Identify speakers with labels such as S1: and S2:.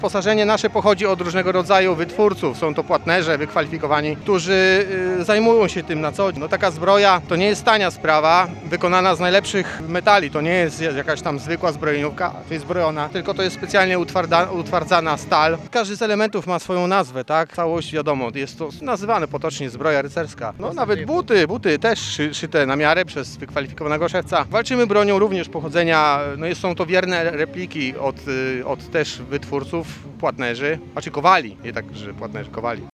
S1: Wyposażenie nasze pochodzi od różnego rodzaju wytwórców. Są to płatnerze wykwalifikowani, którzy zajmują się tym na co dzień. No, taka zbroja to nie jest tania sprawa, wykonana z najlepszych metali. To nie jest jakaś tam zwykła zbrojeniówka, to jest zbrojona, tylko to jest specjalnie utwardzana stal. Każdy z elementów ma swoją nazwę, tak? Całość wiadomo, jest to nazywane potocznie zbroja rycerska. No nawet buty też szyte na miarę przez wykwalifikowanego szewca. Walczymy bronią również pochodzenia, no są to wierne repliki od też wytwórców, płatnerzy, kowali, nie tak, że płatnerzy, kowali.